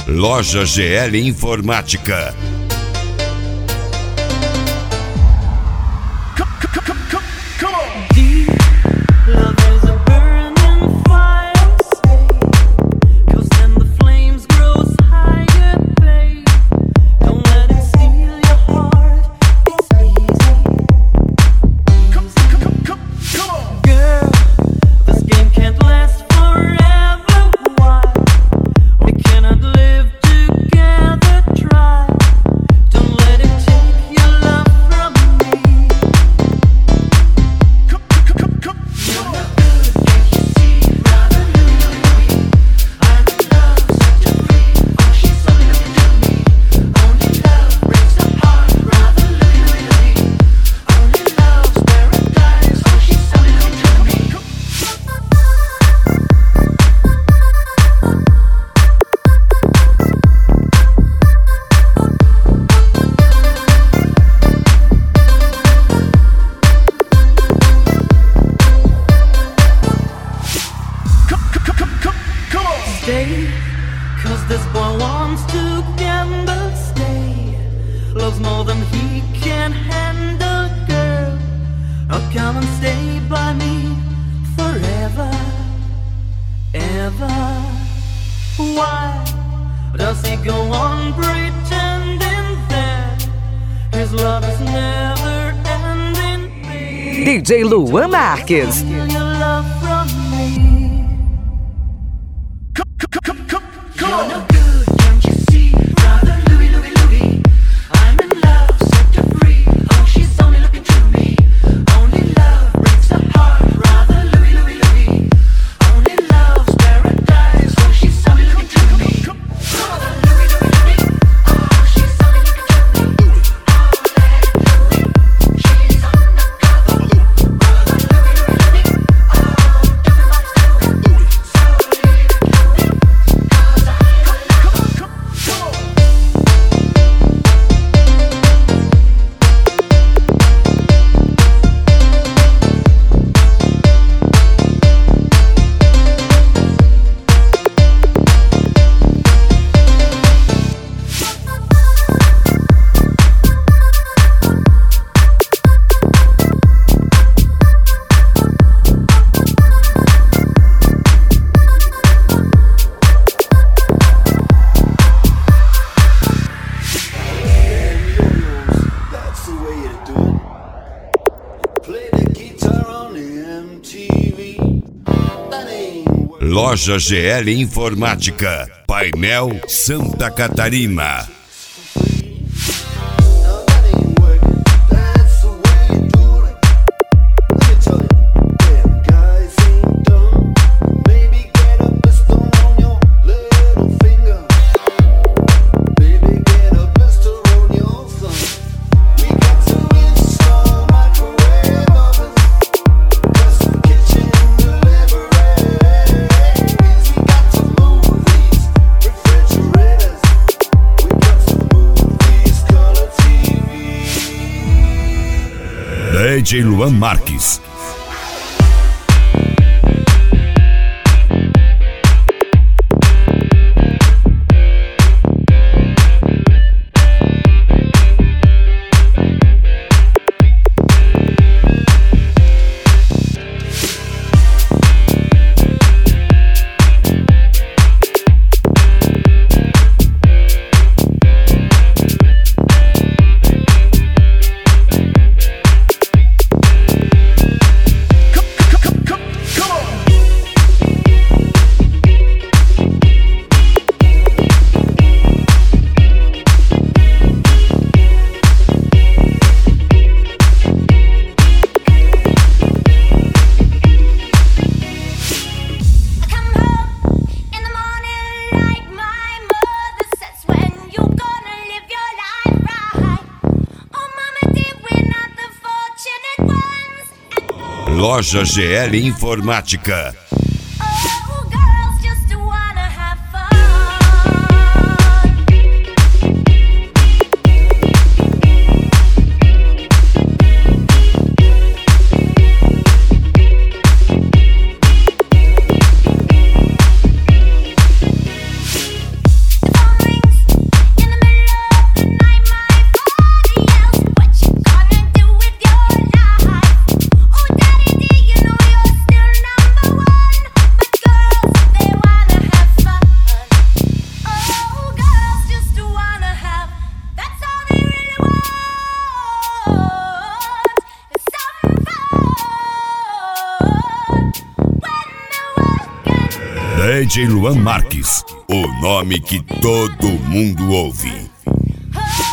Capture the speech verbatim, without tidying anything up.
Loja G L Informática. Stay, cause this boy wants to gamble. Stay, loves more than he can handle, girl. Oh, come and stay by me forever, ever. Why does he go on pretending that his love is never ending? D J Luan Marques. You're no good, can't you see? Rather Louie, Louie, Louie. I'm in love, set her free. Oh, she's only looking through me. Only love breaks the heart. Rather Louie, Louie, Louie. Only love's paradise. Oh, she's only looking through me. Rather Louie, Louie, Louie. Oh, she's only looking through me. Only Louie, she's undercover. Rather Louie, Louie, Louie. Oh, everybody's doing Louie. So leave it, Louie. Loja G L Informática, Painel Santa Catarina. D J Luan Marques. Loja G L Informática. If D J Luan Marques, o nome que todo mundo ouve.